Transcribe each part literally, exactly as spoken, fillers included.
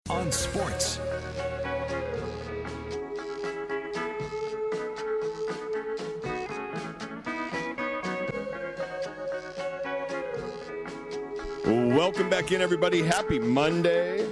on Sports. Welcome back in, everybody. Happy Monday.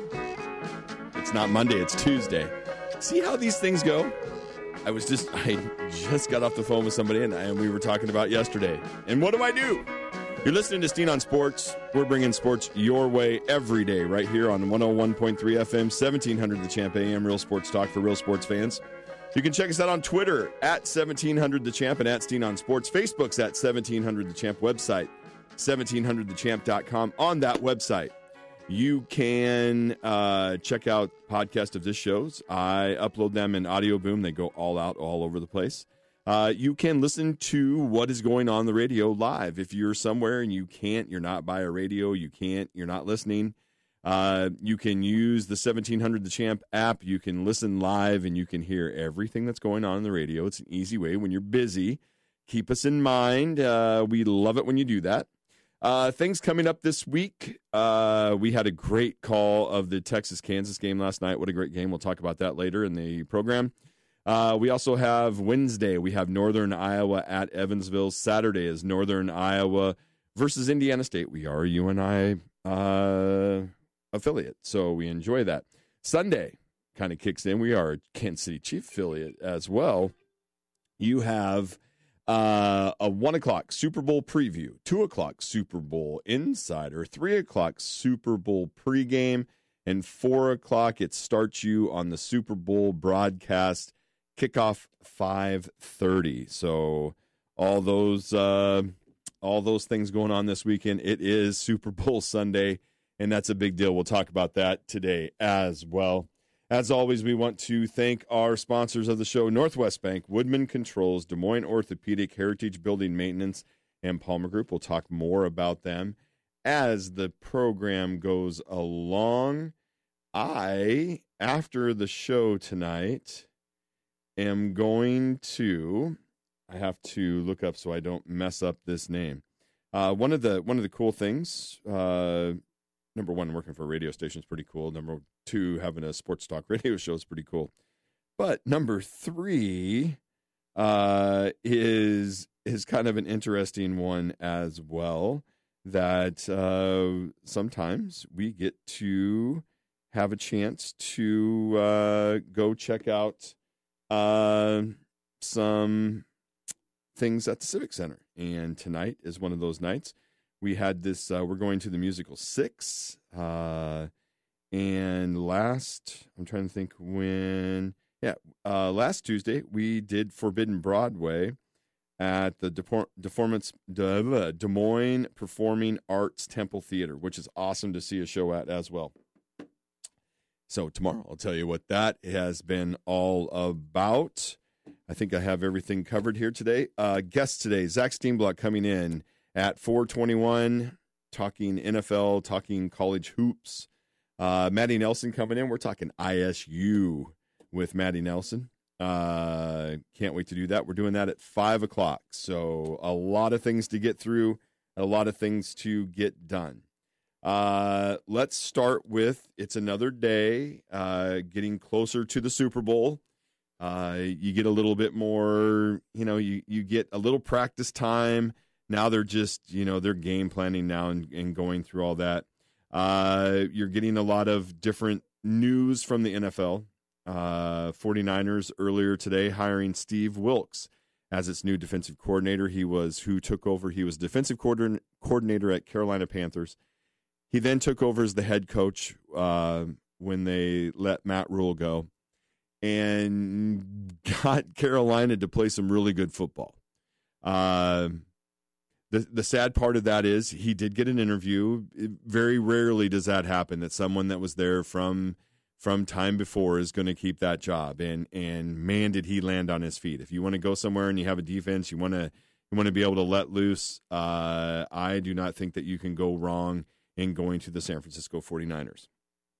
It's not Monday, it's Tuesday. See how these things go? I was just, I just got off the phone with somebody, and, I, and we were talking about yesterday. And what do I do? You're listening to Steen on Sports. We're bringing sports your way every day right here on one oh one point three F M, seventeen hundred The Champ A M, Real Sports Talk for real sports fans. You can check us out on Twitter at seventeen hundred The Champ and at Steen on Sports. Facebook's at seventeen hundred The Champ. Website, seventeen hundred the champ dot com. On that website, you can uh, check out podcasts of this shows. I upload them in Audio Boom. They go all out all over the place. Uh, you can listen to what is going on the radio live. If you're somewhere and you can't, you're not by a radio, you can't, you're not listening, uh, you can use the seventeen hundred The Champ app. You can listen live and you can hear everything that's going on in the radio. It's an easy way when you're busy. Keep us in mind. Uh, we love it when you do that. Uh, things coming up this week. Uh, we had a great call of the Texas-Kansas game last night. What a great game. We'll talk about that later in the program. Uh, we also have Wednesday. We have Northern Iowa at Evansville. Saturday is Northern Iowa versus Indiana State. We are a U N I uh, affiliate, so we enjoy that. Sunday kind of kicks in. We are a Kansas City Chief affiliate as well. You have Uh, a one o'clock Super Bowl preview, two o'clock Super Bowl insider, three o'clock Super Bowl pregame, and four o'clock it starts you on the Super Bowl broadcast. Kickoff five thirty. So all those uh, all those things going on this weekend. It is Super Bowl Sunday, and that's a big deal. We'll talk about that today as well. As always, we want to thank our sponsors of the show, Northwest Bank, Woodman Controls, Des Moines Orthopedic, Heritage Building Maintenance, and Palmer Group. We'll talk more about them as the program goes along. I, after the show tonight, am going to, I have to look up so I don't mess up this name. Uh, one of the one of the cool things, uh, number one, working for a radio station is pretty cool. Number two, having a sports talk radio show is pretty cool. But number three uh, is is kind of an interesting one as well, that uh, sometimes we get to have a chance to uh, go check out uh, some things at the Civic Center. And tonight is one of those nights. We had this, uh, we're going to the musical Six. Uh, and last, I'm trying to think when, yeah, uh, last Tuesday, we did Forbidden Broadway at the Depor- Deformance, De- Des Moines Performing Arts Temple Theater, which is awesome to see a show at as well. So tomorrow, I'll tell you what that has been all about. I think I have everything covered here today. Uh, guests today, Zach Steenblock coming in at four twenty-one, talking N F L, talking college hoops. Uh, Maddie Nelson coming in. We're talking I S U with Maddie Nelson. Uh, can't wait to do that. We're doing that at five o'clock. So a lot of things to get through, a lot of things to get done. Uh, let's start with, it's another day, uh, getting closer to the Super Bowl. Uh, you get a little bit more, you know, you, you get a little practice time. Now they're just, you know, they're game planning now and, and going through all that. Uh, you're getting a lot of different news from the N F L. Uh, 49ers earlier today hiring Steve Wilks as its new defensive coordinator. He was who took over. He was defensive coordin- coordinator at Carolina Panthers. He then took over as the head coach uh, when they let Matt Rule go and got Carolina to play some really good football. Uh, the the sad part of that is he did get an interview. Very rarely does that happen, that someone that was there from from time before is going to keep that job. And and man, did he land on his feet. If you want to go somewhere and you have a defense, you want to you want to be able to let loose, uh, I do not think that you can go wrong in going to the San Francisco 49ers.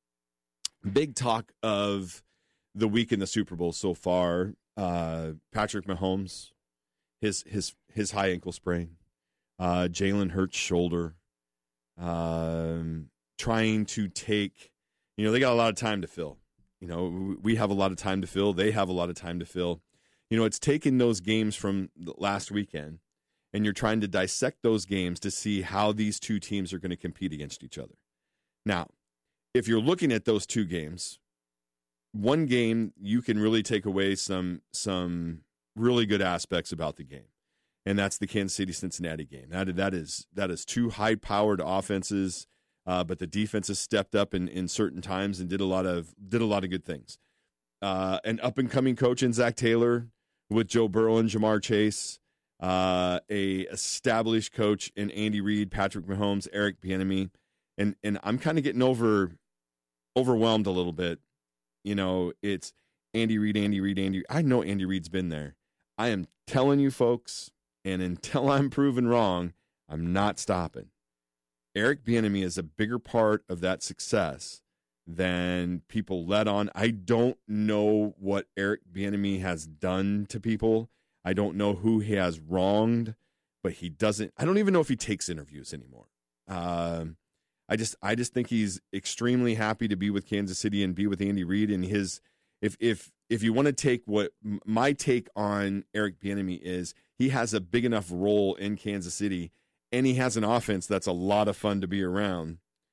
Big talk of the week in the Super Bowl so far, uh, Patrick Mahomes, his his his high ankle sprain, uh, Jalen Hurts' shoulder, um, trying to take, You know, they got a lot of time to fill. You know, we have a lot of time to fill. They have a lot of time to fill. You know, it's taking those games from last weekend, and you're trying to dissect those games to see how these two teams are going to compete against each other. Now, if you're looking at those two games, one game you can really take away some some really good aspects about the game, and that's the Kansas City-Cincinnati game. That, that is that is two high-powered offenses, uh, but the defense has stepped up in, in certain times and did a lot of did a lot of good things. Uh, an up-and-coming coach in Zach Taylor with Joe Burrow and Jamar Chase, uh, a established coach in Andy Reid, Patrick Mahomes, Eric Bieniemy, and and I'm kind of getting over overwhelmed a little bit. You know, it's Andy Reid, Andy Reid, Andy. I know Andy Reid's been there. I am telling you, folks, and until I'm proven wrong, I'm not stopping. Eric Bieniemy is a bigger part of that success than people let on. I don't know what Eric Bieniemy has done to people. I don't know who he has wronged, but he doesn't. I don't even know if he takes interviews anymore. Um, I just, I just think he's extremely happy to be with Kansas City and be with Andy Reid. And his, if if if you want to take what my take on Eric Bieniemy is, he has a big enough role in Kansas City, and he has an offense that's a lot of fun to be around.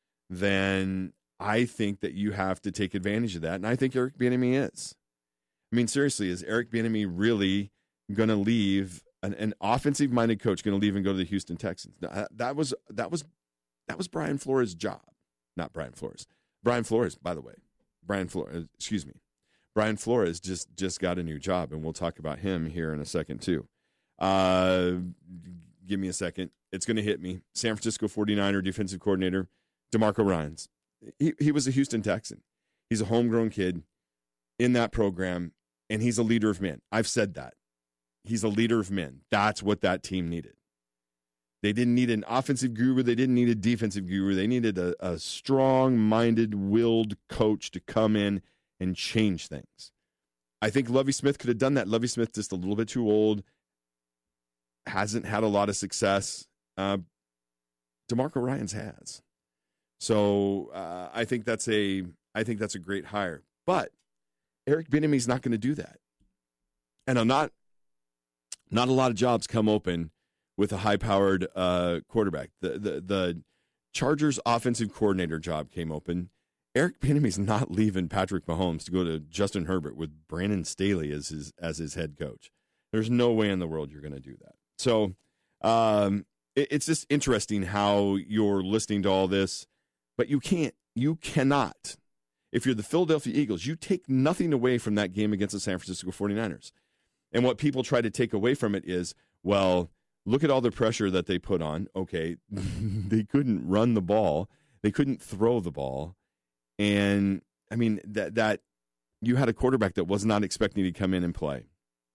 Then I think that you have to take advantage of that, and I think Eric Bieniemy is. I mean, seriously, is Eric Bieniemy really going to leave an, an offensive-minded coach going to leave and go to the Houston Texans? That, that was that was that was Brian Flores' job, not Brian Flores. Brian Flores, by the way, Brian Flores. Excuse me, Brian Flores just just got a new job, and we'll talk about him here in a second too. Uh, give me a second. It's going to hit me. San Francisco forty-niner defensive coordinator DeMarco Ryans. He he was a Houston Texan. He's a homegrown kid in that program, and he's a leader of men. I've said that. He's a leader of men. That's what that team needed. They didn't need an offensive guru. They didn't need a defensive guru. They needed a, a strong-minded, willed coach to come in and change things. I think Lovie Smith could have done that. Lovie Smith just a little bit too old, hasn't had a lot of success. Uh, DeMarco Ryans has. So uh, I think that's a I think that's a great hire. But Eric Bieniemy's not going to do that. And I'm not not a lot of jobs come open with a high-powered uh, quarterback. The, the the Chargers offensive coordinator job came open. Eric Bieniemy's not leaving Patrick Mahomes to go to Justin Herbert with Brandon Staley as his as his head coach. There's no way in the world you're going to do that. So um, it, it's just interesting how you're listening to all this, but you can't, you cannot. If you're the Philadelphia Eagles, you take nothing away from that game against the San Francisco forty-niners. And what people try to take away from it is, well, look at all the pressure that they put on. Okay, they couldn't run the ball. They couldn't throw the ball. And, I mean, that that you had a quarterback that was not expecting to come in and play.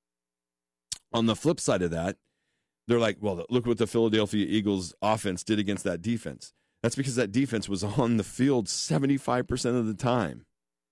On the flip side of that, they're like, well, look what the Philadelphia Eagles offense did against that defense. That's because that defense was on the field seventy-five percent of the time.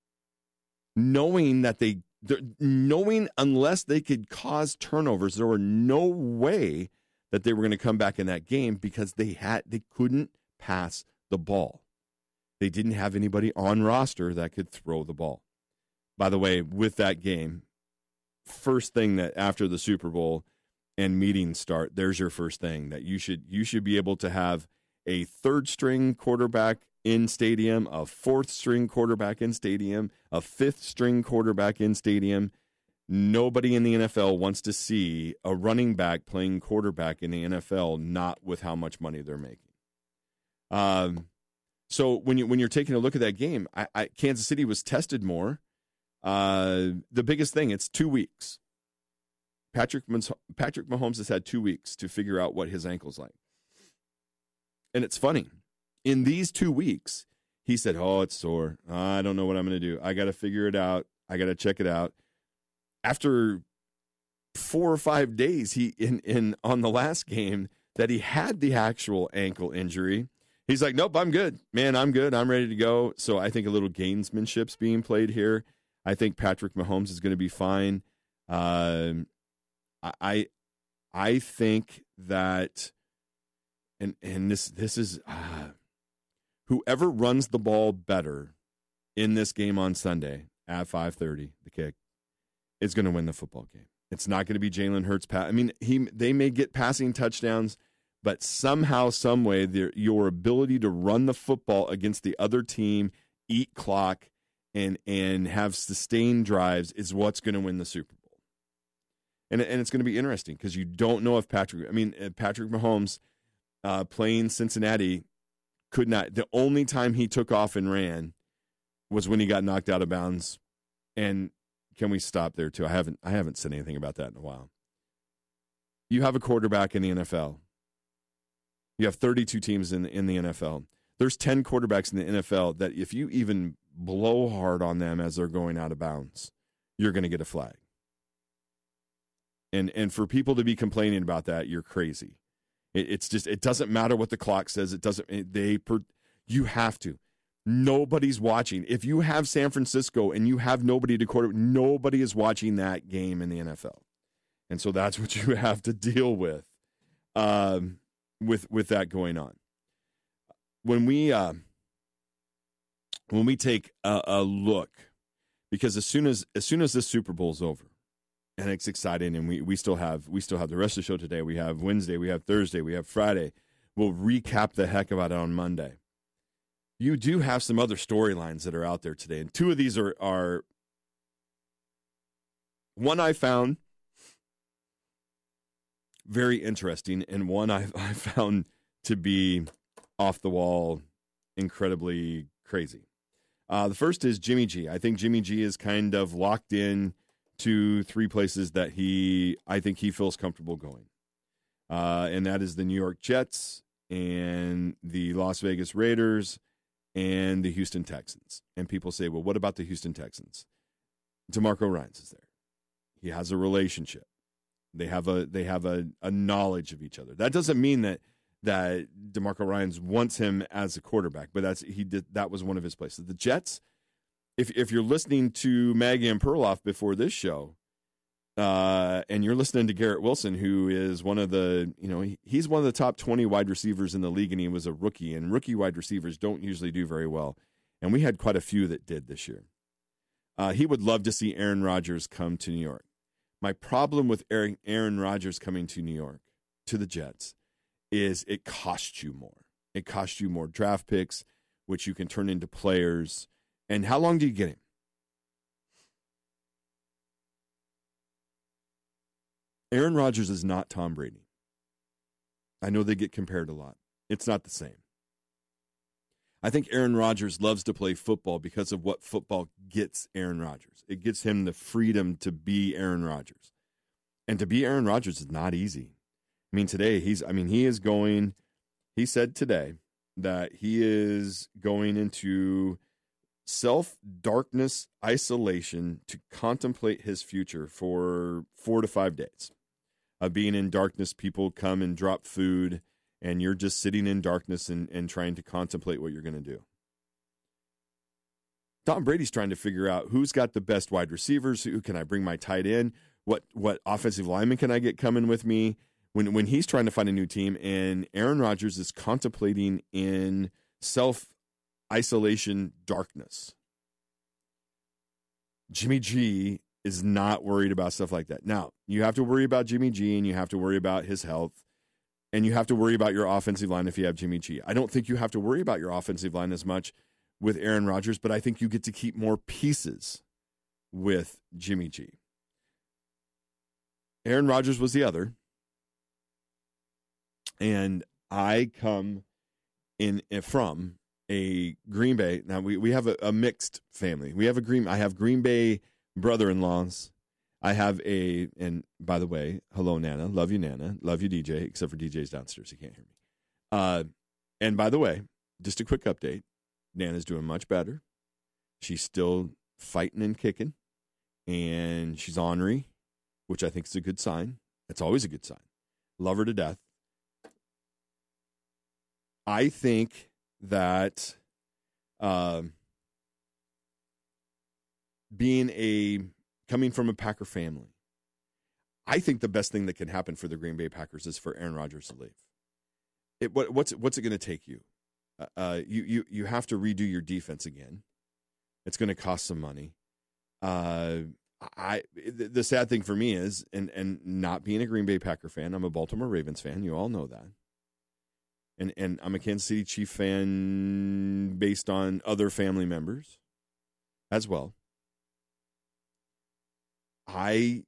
Knowing that they, knowing unless they could cause turnovers, there were no way that they were going to come back in that game because they had, they couldn't pass the ball. They didn't have anybody on roster that could throw the ball. By the way, with that game, first thing that after the Super Bowl and meetings start, there's your first thing that you should, you should be able to have a third string quarterback in stadium, a fourth string quarterback in stadium, a fifth string quarterback in stadium. Nobody in the N F L wants to see a running back playing quarterback in the N F L, not with how much money they're making. Um, so when you when you're taking a look at that game, I, I, Kansas City was tested more. Uh, the biggest thing, it's two weeks. Patrick Patrick Mahomes has had two weeks to figure out what his ankle's like. And it's funny. In these two weeks, he said, oh, it's sore. I don't know what I'm going to do. I got to figure it out. I got to check it out. After four or five days, he in, in on the last game that he had the actual ankle injury, he's like, nope, I'm good. Man, I'm good. I'm ready to go. So I think a little gamesmanship's being played here. I think Patrick Mahomes is going to be fine. Um, I I think that And and this this is uh, whoever runs the ball better in this game on Sunday at five thirty, the kick, is going to win the football game. It's not going to be Jalen Hurts. Pa- I mean, he they may get passing touchdowns, but somehow, some way, your ability to run the football against the other team, eat clock, and and have sustained drives is what's going to win the Super Bowl. And and it's going to be interesting because you don't know if Patrick. I mean, Patrick Mahomes uh, playing Cincinnati could not. The only time he took off and ran was when he got knocked out of bounds. And can we stop there too? I haven't I haven't said anything about that in a while. You have a quarterback in the N F L. You have thirty-two teams in in the N F L. There's ten quarterbacks in the N F L that if you even blow hard on them as they're going out of bounds, you're going to get a flag. And and for people to be complaining about that, you're crazy. It, it's just it doesn't matter what the clock says. It doesn't. It, they per, you have to. Nobody's watching. If you have San Francisco and you have nobody to quarter, nobody is watching that game in the N F L, and so that's what you have to deal with, um, with with that going on. When we uh, when we take a, a look, because as soon as as soon as this Super Bowl is over, and it's exciting, and we, we still have we still have the rest of the show today. We have Wednesday, we have Thursday, we have Friday. We'll recap the heck about it on Monday. You do have some other storylines that are out there today, and two of these are are one I found very interesting, and one I I found to be off the wall, incredibly crazy. Uh, the first is Jimmy G. I think Jimmy G is kind of locked in to three places that he, I think he feels comfortable going. Uh, and that is the New York Jets and the Las Vegas Raiders and the Houston Texans. And people say, well, what about the Houston Texans? DeMarco Ryans is there. He has a relationship. They have a they have a, a knowledge of each other. That doesn't mean that that DeMarco Ryans wants him as a quarterback, but that's he did that was one of his places. The Jets, if if you're listening to Maggie and Perloff before this show, uh, and you're listening to Garrett Wilson, who is one of the, you know, he, he's one of the top twenty wide receivers in the league, and he was a rookie, and rookie wide receivers don't usually do very well. And we had quite a few that did this year. Uh, he would love to see Aaron Rodgers come to New York. My problem with Aaron, Aaron Rodgers coming to New York, to the Jets, is it costs you more. It costs you more draft picks, which you can turn into players. And how long do you get him? Aaron Rodgers is not Tom Brady. I know they get compared a lot. It's not the same. I think Aaron Rodgers loves to play football because of what football gets Aaron Rodgers. It gets him the freedom to be Aaron Rodgers. And to be Aaron Rodgers is not easy. I mean, today, he's, I mean, he is going, he said today that he is going into self-darkness isolation to contemplate his future for four to five days. Of being in darkness, people come and drop food, and you're just sitting in darkness and, and trying to contemplate what you're going to do. Tom Brady's trying to figure out who's got the best wide receivers, who can I bring my tight end, what what offensive lineman can I get coming with me, when when he's trying to find a new team, and Aaron Rodgers is contemplating in self-isolation darkness. Jimmy G is not worried about stuff like that. Now, you have to worry about Jimmy G, and you have to worry about his health, and you have to worry about your offensive line if you have Jimmy G. I don't think you have to worry about your offensive line as much with Aaron Rodgers, but I think you get to keep more pieces with Jimmy G. Aaron Rodgers was the other. And I come in from a Green Bay. Now we, we have a, a mixed family. We have a Green. I have Green Bay brother-in-laws. I have a, and by the way, hello Nana, love you Nana, love you D J. Except for D J's downstairs, he can't hear me. Uh, and by the way, just a quick update: Nana's doing much better. She's still fighting and kicking, and she's ornery, which I think is a good sign. It's always a good sign. Love her to death. I think that um, being a coming from a Packer family, I think the best thing that can happen for the Green Bay Packers is for Aaron Rodgers to leave. It, what, what's what's it going to take you? Uh, you you you have to redo your defense again. It's going to cost some money. Uh, I the, the sad thing for me is, and and not being a Green Bay Packer fan, I'm a Baltimore Ravens fan. You all know that. And and I'm a Kansas City Chief fan based on other family members as well. I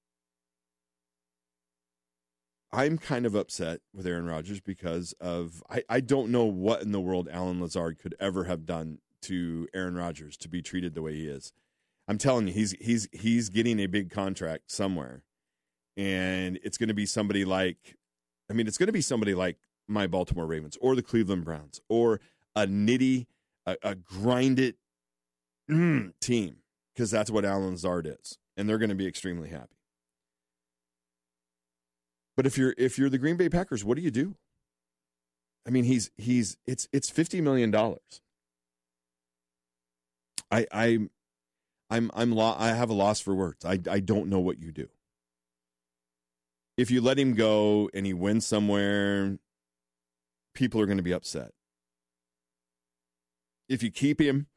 I'm kind of upset with Aaron Rodgers because of I, I don't know what in the world Alan Lazard could ever have done to Aaron Rodgers to be treated the way he is. I'm telling you, he's he's he's getting a big contract somewhere, and it's going to be somebody like, I mean, it's going to be somebody like my Baltimore Ravens or the Cleveland Browns or a nitty, a, a grinded mm, team, because that's what Alan Lazard is, and they're going to be extremely happy. But if you're if you're the Green Bay Packers, what do you do? I mean, he's he's it's it's fifty million dollars. I I. I'm I'm lo- I have a loss for words. I I don't know what you do. If you let him go and he wins somewhere, people are going to be upset. If you keep him,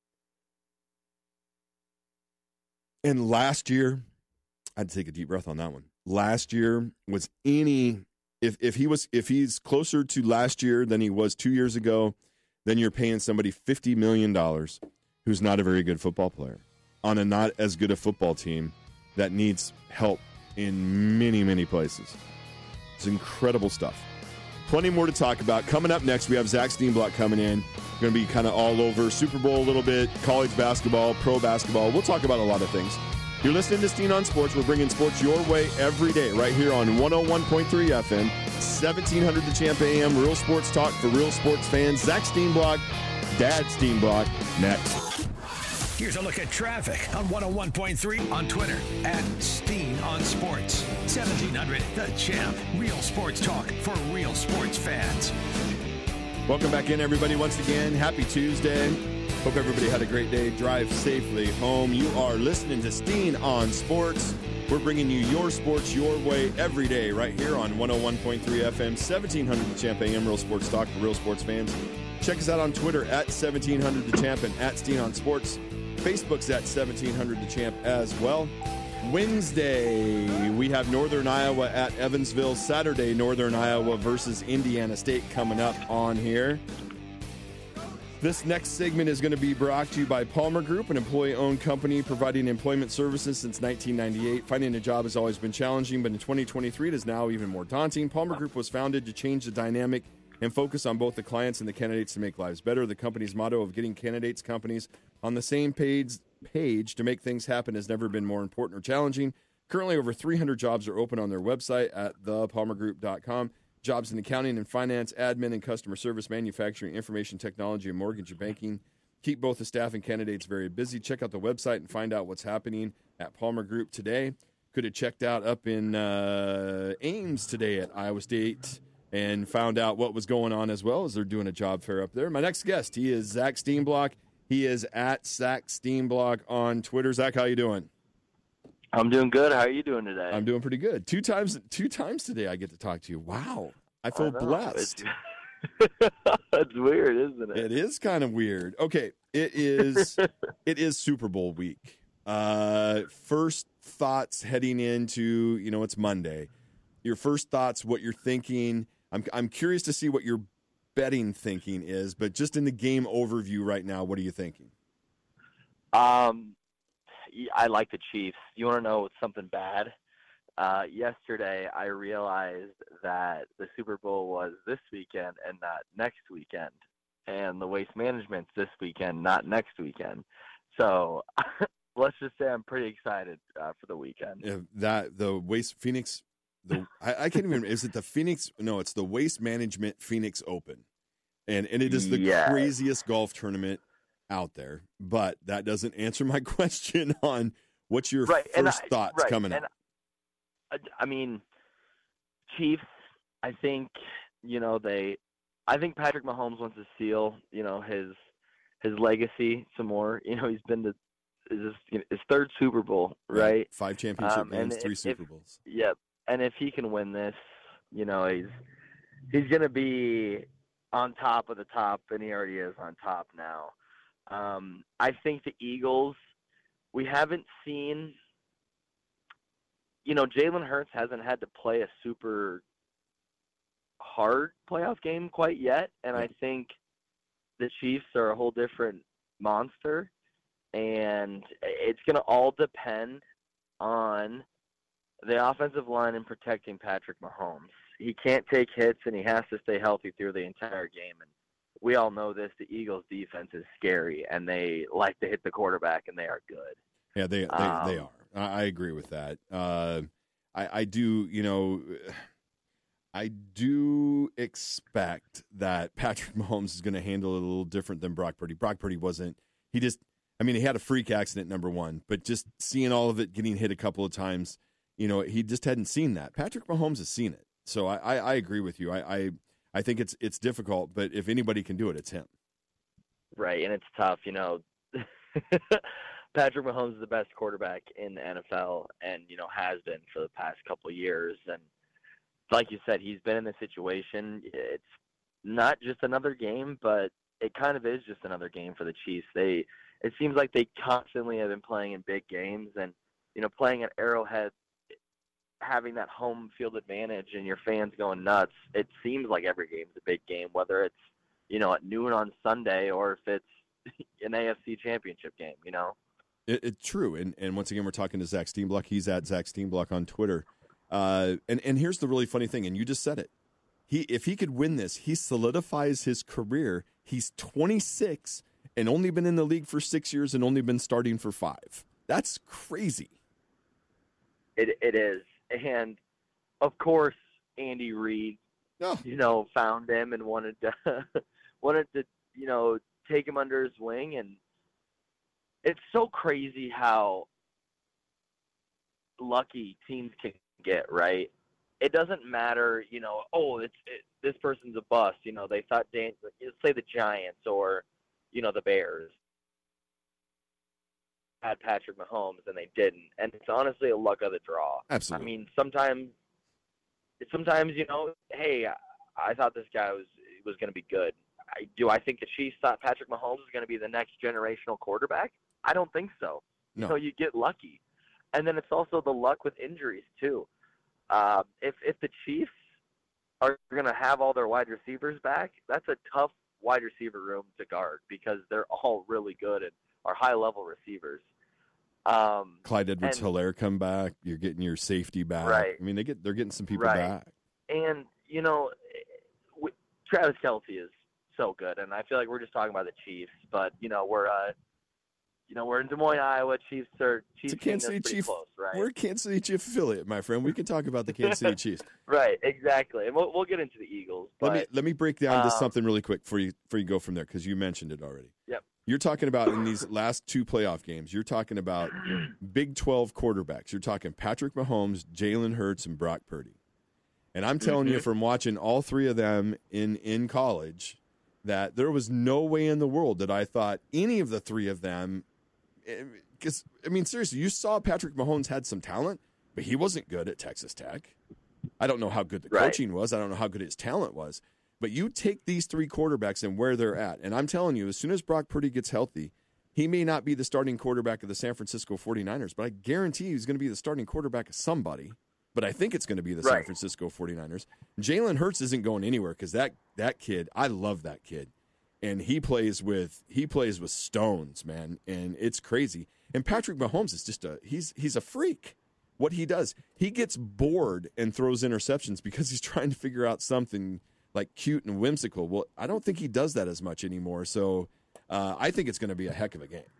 and last year, I'd take a deep breath on that one. Last year was any if if he was if he's closer to last year than he was two years ago, then you're paying somebody fifty million dollars who's not a very good football player on a not as good a football team that needs help in many, many places. It's incredible stuff. Plenty more to talk about. Coming up next, we have Zach Steenblock coming in. Going to be kind of all over Super Bowl a little bit, college basketball, pro basketball. We'll talk about a lot of things. You're listening to Steen on Sports. We're bringing sports your way every day right here on one oh one point three F M, seventeen hundred The Champ A M, real sports talk for real sports fans. Zach Steenblock, Dad Steenblock, next. Here's a look at traffic on one oh one point three on Twitter at Steen on Sports. seventeen hundred The Champ. Real sports talk for real sports fans. Welcome back in, everybody, once again. Happy Tuesday. Hope everybody had a great day. Drive safely home. You are listening to Steen on Sports. We're bringing you your sports your way every day right here on one oh one point three F M, seventeen hundred The Champ A M, real sports talk for real sports fans. Check us out on Twitter at seventeen hundred The Champ and at Steen on Sports. Facebook's at seventeen hundred The Champ as well. Wednesday, we have Northern Iowa at Evansville. Saturday, Northern Iowa versus Indiana State coming up on here. This next segment is going to be brought to you by Palmer Group, an employee-owned company providing employment services since nineteen ninety-eight. Finding a job has always been challenging, but in twenty twenty-three, it is now even more daunting. Palmer Group was founded to change the dynamic and focus on both the clients and the candidates to make lives better. The company's motto of getting candidates, companies on the same page, page to make things happen has never been more important or challenging. Currently, over three hundred jobs are open on their website at the palmer group dot com. Jobs in accounting and finance, admin and customer service, manufacturing, information technology, and mortgage and banking. Keep both the staff and candidates very busy. Check out the website and find out what's happening at Palmer Group today. Could have checked out up in uh, Ames today at Iowa State and found out what was going on as well as they're doing a job fair up there. My next guest, he is Zach Steenblock. He is at Zach Steenblock on Twitter. Zach, how you doing? I'm doing good. How are you doing today? I'm doing pretty good. Two times two times today I get to talk to you. Wow. I feel I blessed. It's, it's weird, isn't it? It is kind of weird. Okay, it is it is Super Bowl week. Uh, first thoughts heading into, you know, it's Monday. Your first thoughts, what you're thinking. I'm I'm curious to see what your betting thinking is, but just in the game overview right now, what are you thinking? Um, I like the Chiefs. You want to know something bad? Uh, yesterday, I realized that the Super Bowl was this weekend and not next weekend, and the Waste Management's this weekend, not next weekend. So let's just say I'm pretty excited uh, for the weekend. Yeah, that the Waste Phoenix. The I, I can't even. Is it the Phoenix? No, it's the Waste Management Phoenix Open, and and it is the yes. craziest golf tournament out there. But that doesn't answer my question on what's your right. first I, thoughts right. coming and up. I, I mean, Chiefs. I think you know they. I think Patrick Mahomes wants to seal you know his his legacy some more. You know he's been to his, his third Super Bowl, right? right. Five championship um, games, if, three Super if, Bowls. Yep. And if he can win this, you know, he's he's going to be on top of the top, and he already is on top now. Um, I think the Eagles, we haven't seen, you know, Jalen Hurts hasn't had to play a super hard playoff game quite yet, and I think the Chiefs are a whole different monster, and it's going to all depend on the offensive line and protecting Patrick Mahomes. He can't take hits, and he has to stay healthy through the entire game. And we all know this. The Eagles' defense is scary, and they like to hit the quarterback, and they are good. Yeah, they they, um, they are. I agree with that. Uh, I, I do, you know, I do expect that Patrick Mahomes is going to handle it a little different than Brock Purdy. Brock Purdy wasn't – he just – I mean, he had a freak accident, number one, but just seeing all of it getting hit a couple of times, you know, he just hadn't seen that. Patrick Mahomes has seen it. So I, I, I agree with you. I, I I think it's it's difficult, but if anybody can do it, it's him. Right, and it's tough. You know, Patrick Mahomes is the best quarterback in the N F L, and you know has been for the past couple of years. And like you said, he's been in this situation. It's not just another game, but it kind of is just another game for the Chiefs. They it seems like they constantly have been playing in big games, and you know, playing at Arrowhead, having that home field advantage and your fans going nuts, it seems like every game's a big game, whether it's, you know, at noon on Sunday or if it's an A F C championship game, you know? It, it's true. And and once again, we're talking to Zach Steenblock. He's at Zach Steenblock on Twitter. Uh, and, and here's the really funny thing, and you just said it. He If he could win this, he solidifies his career. He's twenty-six and only been in the league for six years and only been starting for five. That's crazy. It It is. And, of course, Andy Reid, oh. you know, found him and wanted to, wanted to, you know, take him under his wing. And it's so crazy how lucky teams can get, right? It doesn't matter, you know, oh, it's it, this person's a bust. You know, they thought, Dan, say the Giants or, you know, the Bears had Patrick Mahomes and they didn't, and it's honestly a luck of the draw. Absolutely. I mean, sometimes, sometimes you know, hey, I, I thought this guy was was going to be good. I, do I think the Chiefs thought Patrick Mahomes was going to be the next generational quarterback? I don't think so. No. So you get lucky, and then it's also the luck with injuries too. Uh, if if the Chiefs are going to have all their wide receivers back, that's a tough wide receiver room to guard because they're all really good and are high-level receivers. Um, Clyde Edwards-Helaire come back. You're getting your safety back. Right. I mean, they get they're getting some people right. back. And you know, Travis Kelce is so good, and I feel like we're just talking about the Chiefs, but you know, we're uh, you know, we're in Des Moines, Iowa. Chiefs are Chiefs. It's a Kansas City Chiefs. Close, right? We're a Kansas City Chiefs affiliate, my friend. We can talk about the Kansas City Chiefs. Right. Exactly. And we'll we'll get into the Eagles. But, let me let me break down um, to something really quick before you before you go from there because you mentioned it already. Yep. You're talking about in these last two playoff games, you're talking about Big twelve quarterbacks. You're talking Patrick Mahomes, Jalen Hurts, and Brock Purdy. And I'm telling mm-hmm. you from watching all three of them in, in college that there was no way in the world that I thought any of the three of them because, I mean, seriously, you saw Patrick Mahomes had some talent, but he wasn't good at Texas Tech. I don't know how good the right. coaching was. I don't know how good his talent was. But you take these three quarterbacks and where they're at, and I'm telling you, as soon as Brock Purdy gets healthy, he may not be the starting quarterback of the San Francisco forty-niners, but I guarantee he's going to be the starting quarterback of somebody. But I think it's going to be the right. San Francisco forty-niners. Jalen Hurts isn't going anywhere because that, that kid, I love that kid. And he plays with he plays with stones, man, and it's crazy. And Patrick Mahomes is just a he's he's a freak. What he does, he gets bored and throws interceptions because he's trying to figure out something like cute and whimsical. Well, I don't think he does that as much anymore. So uh, I think it's going to be a heck of a game.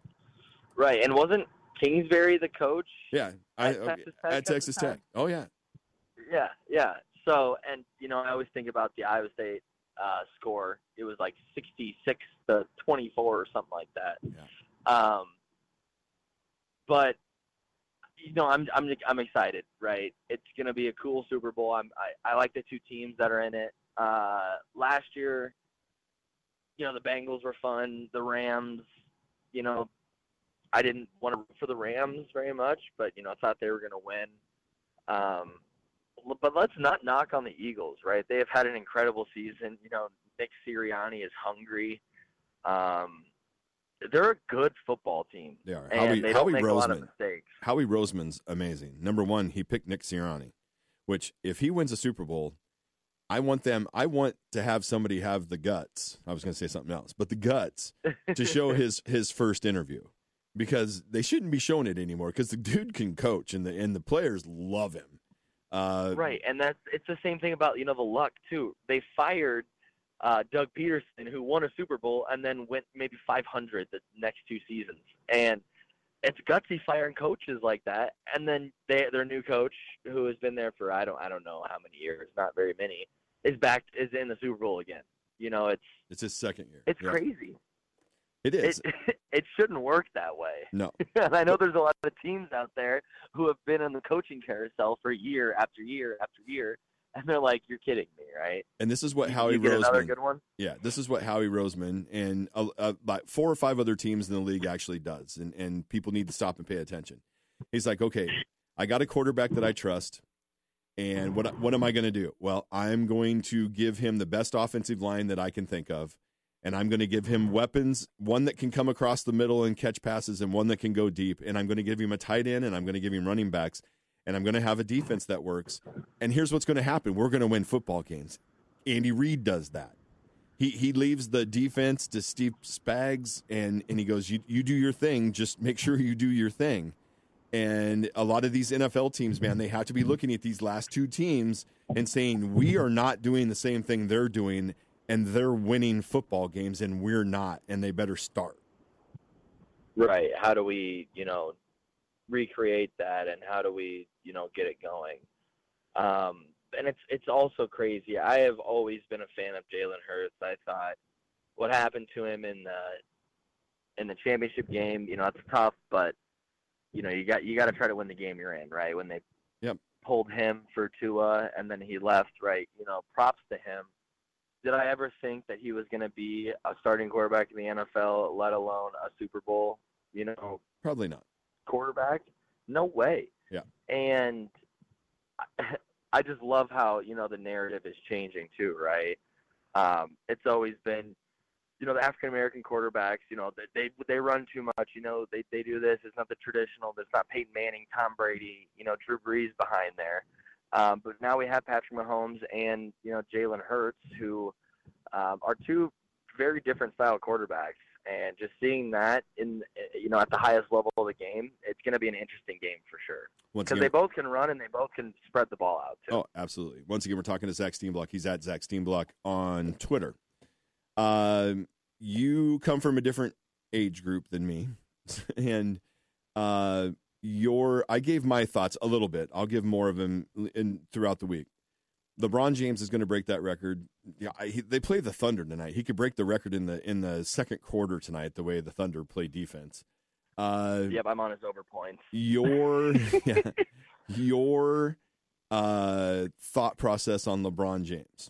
Right, and wasn't Kingsbury the coach? Yeah, I, at Texas Tech. At Texas Tech. Oh yeah. Yeah, yeah. So, and you know, I always think about the Iowa State uh, score. It was like sixty-six to twenty-four or something like that. Yeah. Um, but you know, I'm I'm I'm excited, right? It's gonna be a cool Super Bowl. I'm I, I like the two teams that are in it. Uh, last year, you know, the Bengals were fun. The Rams, you know, I didn't want to root for the Rams very much, but you know, I thought they were gonna win. Um, but let's not knock on the Eagles, right? They have had an incredible season. You know, Nick Sirianni is hungry. Um, they're a good football team. They are. And Howie, they Howie don't make Roseman, a lot of mistakes. Howie Roseman's amazing. Number one, he picked Nick Sirianni, which if he wins a Super Bowl, I want them. I want to have somebody have the guts. I was going to say something else, but the guts to show his his first interview, because they shouldn't be showing it anymore. Because the dude can coach, and the and the players love him. Uh, right, and that's it's the same thing about you know the luck too. They fired uh, Doug Peterson, who won a Super Bowl and then went maybe five hundred the next two seasons, and it's gutsy firing coaches like that. And then they, their new coach, who has been there for I don't I don't know how many years, not very many, is back is in the Super Bowl again. You know, it's it's his second year. It's yeah. crazy. It is. It, it shouldn't work that way. No. And I know there's a lot of teams out there who have been in the coaching carousel for year after year after year, and they're like, "You're kidding me, right?" And this is what you, Howie you get Roseman. Another good one. Yeah, this is what Howie Roseman and uh, uh, about four or five other teams in the league actually does, and and people need to stop and pay attention. He's like, okay, I got a quarterback that I trust, and what what am I going to do? Well, I'm going to give him the best offensive line that I can think of, and I'm going to give him weapons, one that can come across the middle and catch passes, and one that can go deep, and I'm going to give him a tight end, and I'm going to give him running backs, and I'm going to have a defense that works. And here's what's going to happen: we're going to win football games. Andy Reid does that. He he leaves the defense to Steve Spags, and, and he goes, you you do your thing. Just make sure you do your thing. And a lot of these N F L teams, man, they have to be looking at these last two teams and saying, we are not doing the same thing they're doing, and they're winning football games, and we're not, and they better start. Right. How do we, you know, recreate that, and how do we, you know, get it going? Um, and it's it's also crazy. I have always been a fan of Jalen Hurts. I thought what happened to him in the in the championship game, you know, it's tough, but you know, you got you got to try to win the game you're in, right? When they yep. pulled him for Tua and then he left, right? You know, props to him. Did I ever think that he was going to be a starting quarterback in the N F L, let alone a Super Bowl, you know, probably not quarterback? No way. Yeah. And I, I just love how, you know, the narrative is changing too, right? Um, it's always been, you know, the African-American quarterbacks, you know, they, they they run too much, you know, they they do this. It's not the traditional. It's not Peyton Manning, Tom Brady, you know, Drew Brees behind there. Um, but now we have Patrick Mahomes and, you know, Jalen Hurts, who um, are two very different style quarterbacks. And just seeing that in, you know, at the highest level of the game, it's going to be an interesting game for sure. Because they both can run and they both can spread the ball out, too. Oh, absolutely. Once again, we're talking to Zach Steenblock. He's at Zach Steenblock on Twitter. Um, you come from a different age group than me, and uh, your I gave my thoughts a little bit. I'll give more of them in throughout the week. LeBron James is going to break that record. Yeah, I, he, they play the Thunder tonight. He could break the record in the in the second quarter tonight. The way the Thunder play defense. Uh, yep, I'm on his over points. Your yeah, your uh, thought process on LeBron James.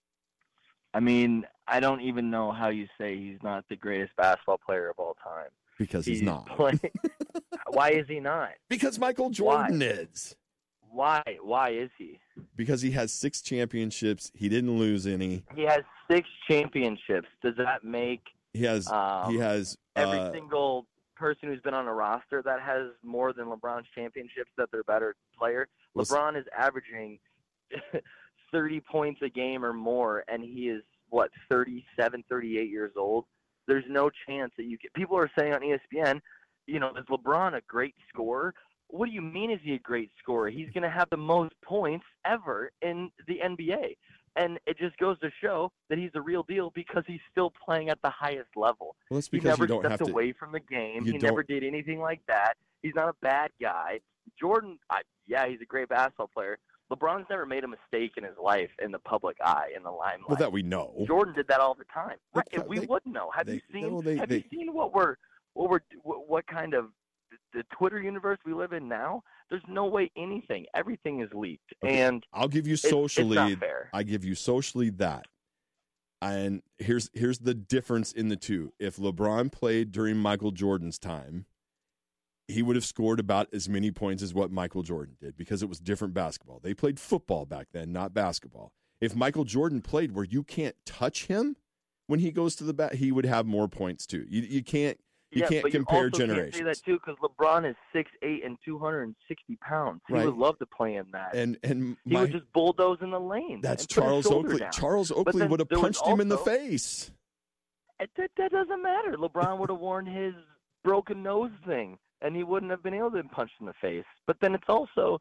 I mean, I don't even know how you say he's not the greatest basketball player of all time. Because he's, he's not. Playing... Why is he not? Because Michael Jordan Why? is. Why? Why is he? Because he has six championships. He didn't lose any. He has six championships. Does that make he has um, he has every uh, single person who's been on a roster that has more than LeBron's championships that they're a better player? LeBron is averaging thirty points a game or more, and he is, what, thirty-seven, thirty-eight years old? There's no chance that you get – people are saying on E S P N, you know, is LeBron a great scorer? What do you mean is he a great scorer? He's going to have the most points ever in the N B A. And it just goes to show that he's the real deal because he's still playing at the highest level. Well, that's he because never you don't stepped have to, away from the game. He don't, never did anything like that. He's not a bad guy. Jordan, I, yeah, he's a great basketball player. LeBron's never made a mistake in his life in the public eye, in the limelight. Well, that we know. Jordan did that all the time. Right? They, we wouldn't know. Have they, you seen? No, they, have they, you seen what we're what we're what, what kind of the Twitter universe we live in now? There's no way anything. Everything is leaked, okay. and I'll give you socially. It's, it's not fair. I give you socially that. And here's here's the difference in the two. If LeBron played during Michael Jordan's time, he would have scored about as many points as what Michael Jordan did because it was different basketball. They played football back then, not basketball. If Michael Jordan played where you can't touch him when he goes to the bat, he would have more points too. You, you can't You yeah, can't but compare you also generations. Can't say that too, because LeBron is six eight and two hundred sixty pounds. He Right. would love to play in that. And and he my, would just bulldoze in the lane. that's and put his Charles shoulder Oakley. down. Charles But Oakley then would have there was punched him in the also- face. It, that, that doesn't matter. LeBron would have worn his broken nose thing, and he wouldn't have been able to be punched in the face. But then it's also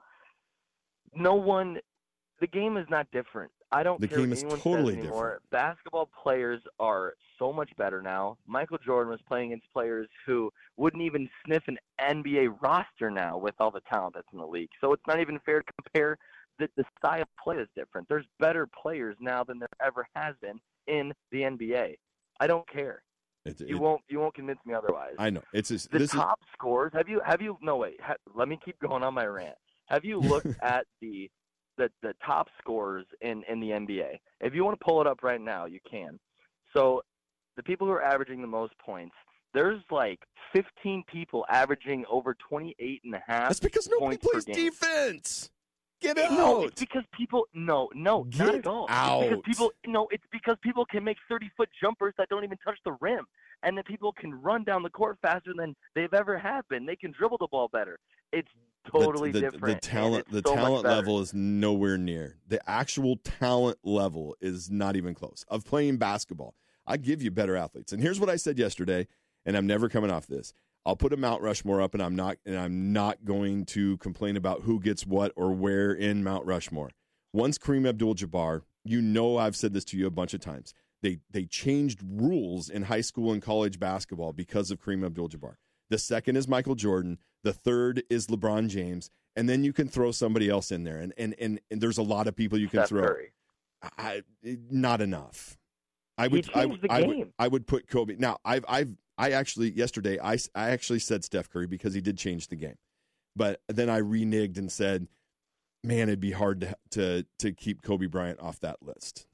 no one. The game is not different. I don't The care game what is anyone totally says anymore. different. Basketball players are so much better now. Michael Jordan was playing against players who wouldn't even sniff an N B A roster now with all the talent that's in the league. So it's not even fair to compare. The, the style of play is different. There's better players now than there ever has been in the N B A. I don't care. It, You it- won't. You won't convince me otherwise. I know. It's just, the this top scores. Have you? Have you? No wait. Ha, let me keep going on my rant. Have you looked at the, the the top scores in in the N B A? If you want to pull it up right now, you can. So, the people who are averaging the most points, there's like fifteen people averaging over twenty-eight and a half. That's because nobody points per plays game. defense. Get out. No, it's because people. No, no, Get not at all. out. It's because people. No, it's because people can make thirty-foot jumpers that don't even touch the rim, and then people can run down the court faster than they've ever have been. They can dribble the ball better. It's totally the, the, different. The and talent, it's the so much talent better. level is nowhere near. The actual talent level is not even close. Of playing basketball, I give you better athletes. And here's what I said yesterday, and I'm never coming off this. I'll put a Mount Rushmore up, and I'm not, and I'm not going to complain about who gets what or where in Mount Rushmore. Once Kareem Abdul-Jabbar, you know I've said this to you a bunch of times. They they changed rules in high school and college basketball because of Kareem Abdul-Jabbar. The second is Michael Jordan. The third is LeBron James. And then you can throw somebody else in there. And and and, and there's a lot of people you can Steph throw. Curry. I, not enough. I He would I, changed would- the I would game. I would put Kobe. Now, I've I've I actually yesterday I I actually said Steph Curry because he did change the game. But then I reneged and said, man, it'd be hard to to to keep Kobe Bryant off that list.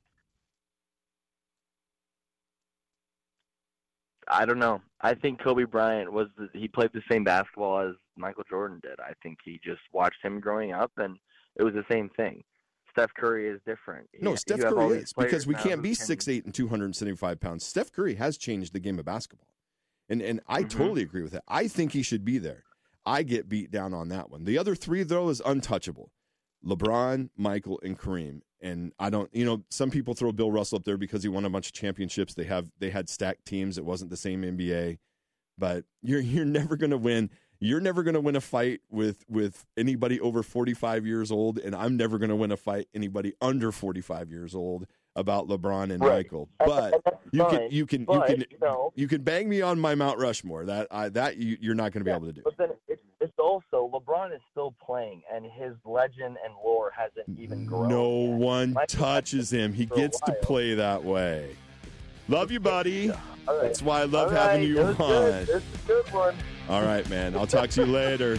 I don't know. I think Kobe Bryant was the, he played the same basketball as Michael Jordan did. I think he just watched him growing up, and it was the same thing. Steph Curry is different. No, You- Steph you have all Curry these is because players we now can't who be can- six eight and two hundred seventy-five pounds. Steph Curry has changed the game of basketball. And and I Mhm. totally agree with that. I think he should be there. I get beat down on that one. The other three, though, is untouchable. LeBron, Michael, and Kareem. And I don't, you know, some people throw Bill Russell up there because he won a bunch of championships. They have they had stacked teams. It wasn't the same N B A. But you're you're never going to win. You're never going to win a fight with with anybody over forty-five years old, and I'm never going to win a fight anybody under forty-five years old about LeBron and Right. Michael. And- But and that's you can fine, you can but, you can you know, you can bang me on my Mount Rushmore. That I that you, you're not going to be Yeah, able to do. But then it's, it's also LeBron is still playing, and his legend and lore hasn't even grown. No yet. one Michael touches him. He for a gets to while. play that way. Love you, buddy. All right. That's why I love All having right, you it was on. good. It's a good one. All right, man. I'll talk to you later.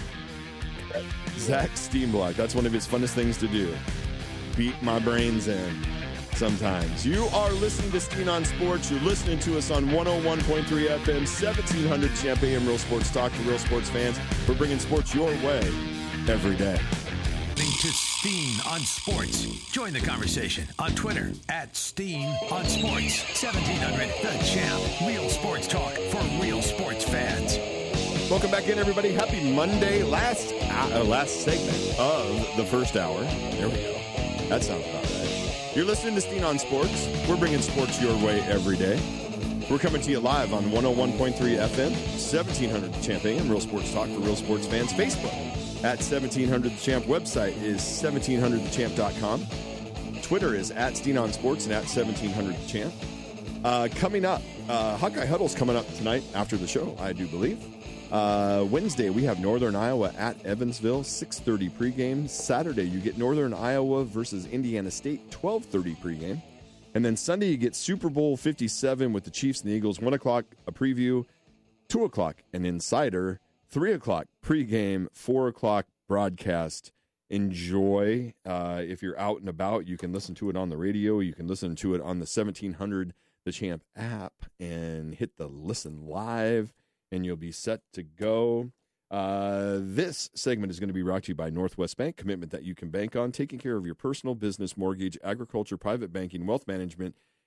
Zach Steenblock. That's one of his funnest things to do. Beat my brains in sometimes. You are listening to Steen on Sports. You're listening to us on one oh one point three F M, seventeen hundred Champ A M Real Sports Talk for real sports fans. We're bringing sports your way every day. Listening to Steen on Sports. Join the conversation on Twitter at Steen on Sports. seventeen hundred The Champ. Real sports talk for real sports fans. Welcome back in, everybody. Happy Monday. Last uh, last segment of the first hour. There we go. That sounds about right. You're listening to Steen on Sports. We're bringing sports your way every day. We're coming to you live on one oh one point three F M, seventeen hundred The Champ A M, Real Sports Talk for real sports fans. Facebook at seventeen hundred The Champ. Website is seventeen hundred the champ dot com. Twitter is at Steen on Sports and at seventeen hundred The Champ. Uh, coming up, uh, Hawkeye Huddle's coming up tonight after the show, I do believe. Uh, Wednesday, we have Northern Iowa at Evansville, six thirty pregame. Saturday, you get Northern Iowa versus Indiana State, twelve thirty pregame. And then Sunday, you get Super Bowl fifty-seven with the Chiefs and the Eagles, one o'clock a preview, two o'clock an insider, three o'clock pregame, four o'clock broadcast. Enjoy. Uh, if you're out and about, you can listen to it on the radio. You can listen to it on the seventeen hundred The Champ app and hit the listen live, and you'll be set to go. Uh, this segment is going to be brought to you by Northwest Bank, commitment that you can bank on, taking care of your personal, business, mortgage, agriculture, private banking, wealth management,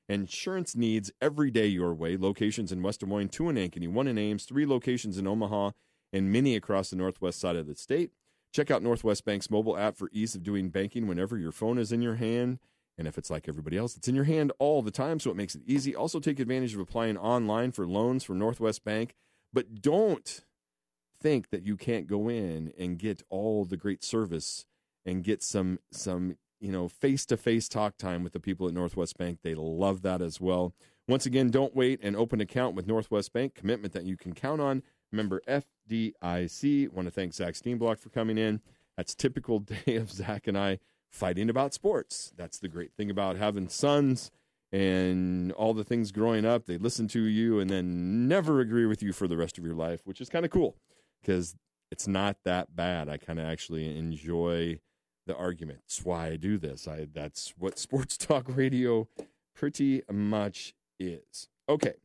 Insurance needs every day your way. Locations in West Des Moines, two in Ankeny, one in Ames, three locations in Omaha, and many across the northwest side of the state. Check out Northwest Bank's mobile app for ease of doing banking whenever your phone is in your hand. And if it's like everybody else, it's in your hand all the time, so it makes it easy. Also, take advantage of applying online for loans from Northwest Bank. But don't think that you can't go in and get all the great service and get some, some you know, face-to-face talk time with the people at Northwest Bank. They love that as well. Once again, don't wait and open an account with Northwest Bank. Commitment that you can count on. Member F D I C. Want to thank Zach Steenblock for coming in. That's typical day of Zach and I fighting about sports. That's the great thing about having sons and all the things growing up. They listen to you and then never agree with you for the rest of your life, which is kind of cool because it's not that bad. I kind of actually enjoy the argument. That's why I do this. I that's what sports talk radio pretty much is. Okay.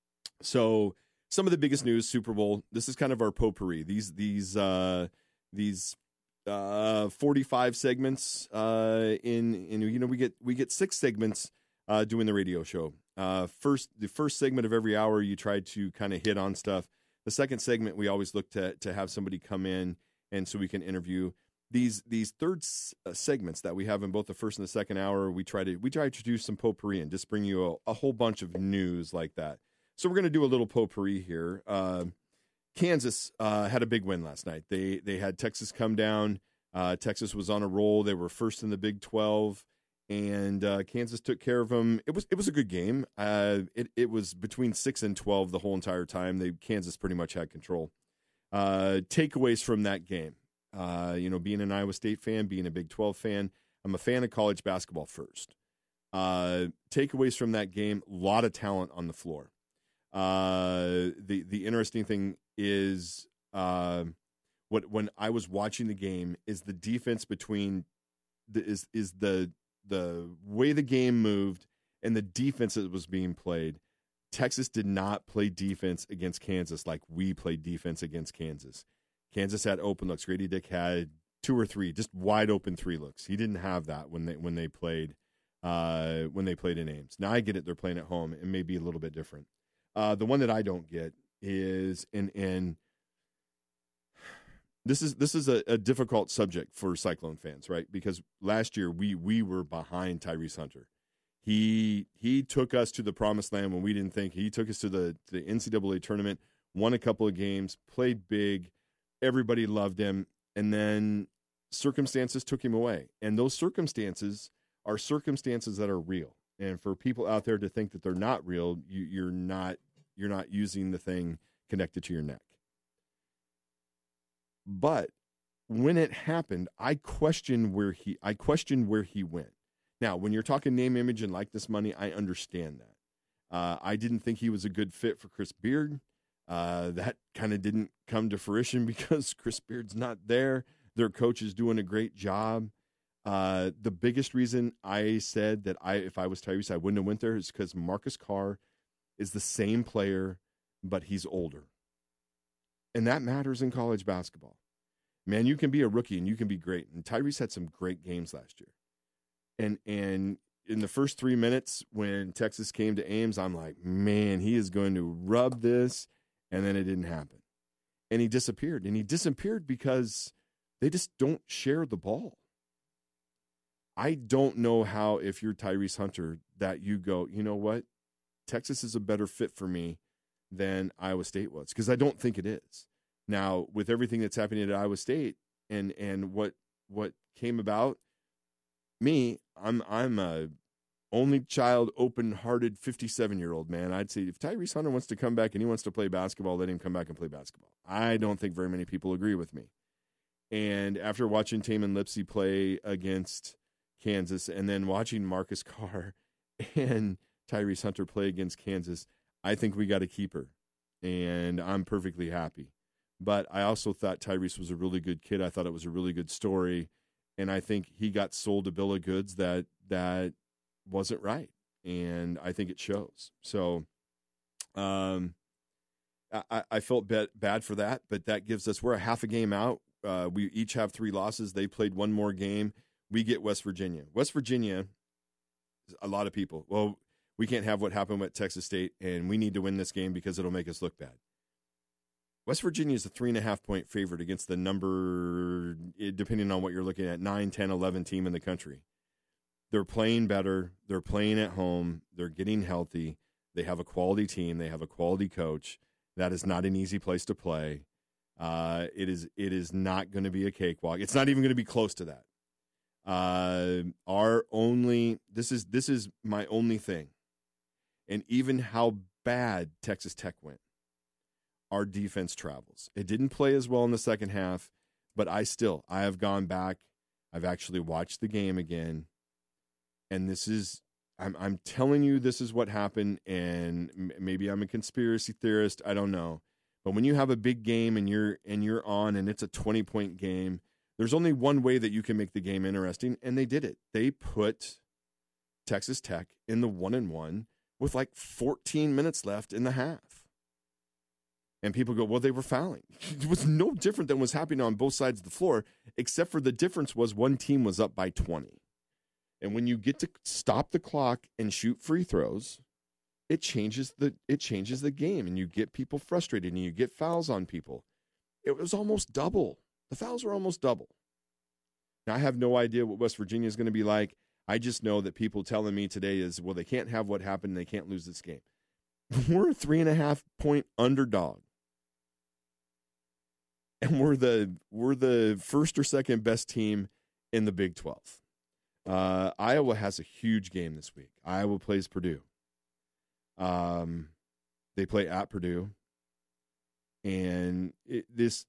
So some of the biggest news, Super Bowl. This is kind of our potpourri. These these uh, these uh, forty-five segments uh, in in you know we get we get six segments uh, doing the radio show. Uh, first the first segment of every hour you try to kind of hit on stuff. The second segment we always look to to have somebody come in and so we can interview. These these third s- uh, segments that we have in both the first and the second hour, we try to we try to do some potpourri and just bring you a, a whole bunch of news like that. So we're going to do a little potpourri here. Uh, Kansas uh, had a big win last night. They they had Texas come down. Uh, Texas was on a roll. They were first in the Big twelve, and uh, Kansas took care of them. It was it was a good game. Uh, it it was between six and twelve the whole entire time. They Kansas pretty much had control. Uh, takeaways from that game. Uh, you know, being an Iowa State fan, being a Big twelve fan, I'm a fan of college basketball first. Uh, takeaways from that game: a lot of talent on the floor. Uh, the the interesting thing is, uh, what when I was watching the game is the defense between the is is the the way the game moved and the defense that was being played. Texas did not play defense against Kansas like we played defense against Kansas. Kansas had open looks. Grady Dick had two or three, just wide open three looks. He didn't have that when they when they played uh, when they played in Ames. Now I get it; they're playing at home. It may be a little bit different. Uh, the one that I don't get is, and and this is this is a, a difficult subject for Cyclone fans, right? Because last year we we were behind Tyrese Hunter. He he took us to the promised land when we didn't think. He took us to the to the N C double A tournament, won a couple of games, played big. Everybody loved him, and then circumstances took him away. And those circumstances are circumstances that are real. And for people out there to think that they're not real, you, you're not you're not using the thing connected to your neck. But when it happened, I questioned where he I questioned where he went. Now, when you're talking name, image, and likeness money, I understand that. Uh, I didn't think he was a good fit for Chris Beard. Uh, that kind of didn't come to fruition because Chris Beard's not there. Their coach is doing a great job. Uh, the biggest reason I said that I, if I was Tyrese, I wouldn't have went there is because Marcus Carr is the same player, but he's older. And that matters in college basketball. Man, you can be a rookie and you can be great. And Tyrese had some great games last year. And, and in the first three minutes when Texas came to Ames, I'm like, man, he is going to rub this. And then it didn't happen. And he disappeared. And he disappeared because they just don't share the ball. I don't know how, if you're Tyrese Hunter, that you go, you know what? Texas is a better fit for me than Iowa State was. Because I don't think it is. Now, with everything that's happening at Iowa State and and what what came about, me, I'm I'm a only child, open-hearted fifty-seven-year-old man. I'd say if Tyrese Hunter wants to come back and he wants to play basketball, let him come back and play basketball. I don't think very many people agree with me. And after watching Tamin Lipsey play against Kansas and then watching Marcus Carr and Tyrese Hunter play against Kansas, I think we got a keeper. And I'm perfectly happy. But I also thought Tyrese was a really good kid. I thought it was a really good story. And I think he got sold a bill of goods that that – wasn't right, and I think it shows. So um, I, I felt bad, bad for that, but that gives us, we're a half a game out. Uh, we each have three losses. They played one more game. We get West Virginia. West Virginia, a lot of people, well, we can't have what happened with Texas State, and we need to win this game because it'll make us look bad. West Virginia is a three and a half point favorite against the number, depending on what you're looking at, nine, ten, eleven team in the country. They're playing better. They're playing at home. They're getting healthy. They have a quality team. They have a quality coach. That is not an easy place to play. Uh, it is it is not going to be a cakewalk. It's not even going to be close to that. Uh, our only this is this is my only thing, and even how bad Texas Tech went, our defense travels. It didn't play as well in the second half, but I still I have gone back. I've actually watched the game again, and this is I'm I'm telling you this is what happened. And m- maybe I'm a conspiracy theorist. I don't know. But when you have a big game and you're and you're on and it's a twenty point game, there's only one way that you can make the game interesting, and they did it. They put Texas Tech in the one and one with like fourteen minutes left in the half. And people go, well, they were fouling. It was no different than was happening on both sides of the floor, except for the difference was one team was up by twenty. And when you get to stop the clock and shoot free throws, it changes the it changes the game, and you get people frustrated, and you get fouls on people. It was almost double. The fouls were almost double. Now, I have no idea what West Virginia is going to be like. I just know that people telling me today is, well, they can't have what happened. They can't lose this game. We're a three and a half point underdog, and we're the we're the first or second best team in the Big twelve. Uh, Iowa has a huge game this week. Iowa plays Purdue. Um, they play at Purdue, and it, this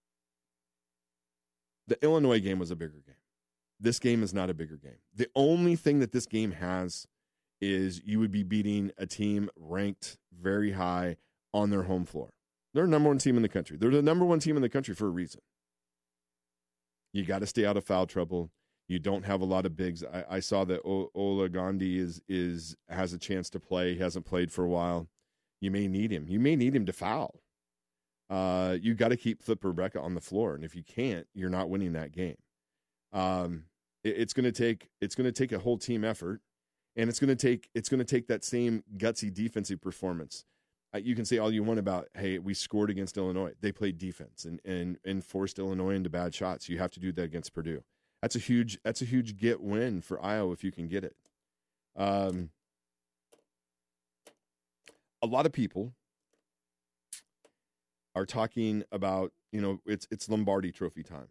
the Illinois game was a bigger game. This game is not a bigger game. The only thing that this game has is you would be beating a team ranked very high on their home floor. They're the number one team in the country. They're the number one team in the country for a reason. You got to stay out of foul trouble. You don't have a lot of bigs. I, I saw that o- Ola Gandhi is is has a chance to play. He hasn't played for a while. You may need him. You may need him to foul. Uh, you got to keep Flip Rebecca on the floor, and if you can't, you're not winning that game. Um, it, it's going to take it's going to take a whole team effort, and it's going to take it's going to take that same gutsy defensive performance. Uh, you can say all you want about, hey, we scored against Illinois. They played defense and and and forced Illinois into bad shots. You have to do that against Purdue. That's a huge that's a huge get win for Iowa if you can get it. Um, a lot of people are talking about, you know, it's it's Lombardi Trophy time,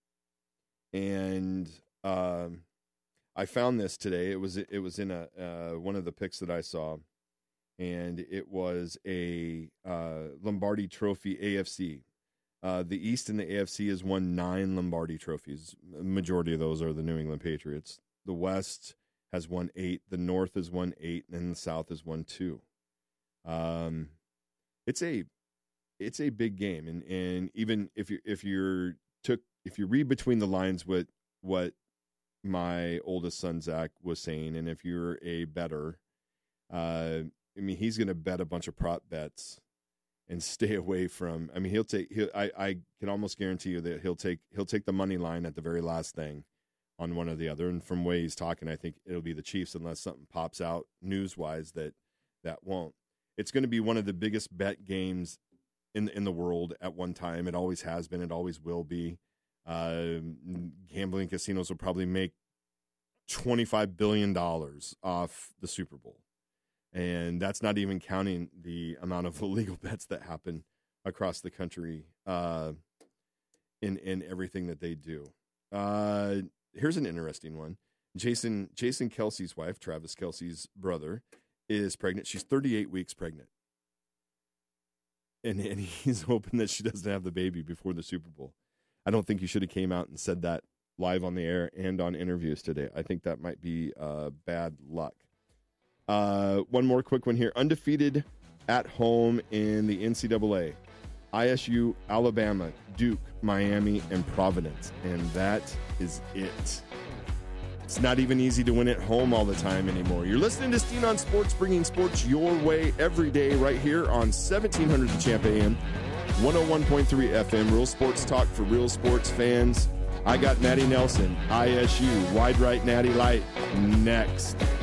and um, I found this today. It was it was in a uh, one of the picks that I saw, and it was a uh, Lombardi Trophy A F C. Uh, the East in the A F C has won nine Lombardi trophies. The majority of those are the New England Patriots. The West has won eight. The North has won eight, and the South has won two. Um, it's a it's a big game, and, and even if you if you're took if you read between the lines what what my oldest son Zach was saying, and if you're a bettor, uh, I mean he's going to bet a bunch of prop bets and stay away from. I mean, he'll take. He'll, I I can almost guarantee you that he'll take. He'll take the money line at the very last thing, on one or the other. And from the way he's talking, I think it'll be the Chiefs unless something pops out news wise that that won't. It's going to be one of the biggest bet games in in the world at one time. It always has been. It always will be. Uh, gambling casinos will probably make twenty-five billion dollars off the Super Bowl. And that's not even counting the amount of illegal bets that happen across the country uh, in in everything that they do. Uh, here's an interesting one. Jason Jason Kelce's wife, Travis Kelce's brother, is pregnant. She's thirty-eight weeks pregnant. And, and he's hoping that she doesn't have the baby before the Super Bowl. I don't think he should have came out and said that live on the air and on interviews today. I think that might be uh, bad luck. Uh, one more quick one here. Undefeated at home in the N C double A. I S U, Alabama, Duke, Miami, and Providence. And that is it. It's not even easy to win at home all the time anymore. You're listening to Steen on Sports, bringing sports your way every day right here on seventeen hundred The Champ A M, one oh one point three F M, real sports talk for real sports fans. I got Natty Nelson, I S U, Wide Right Natty Light, next.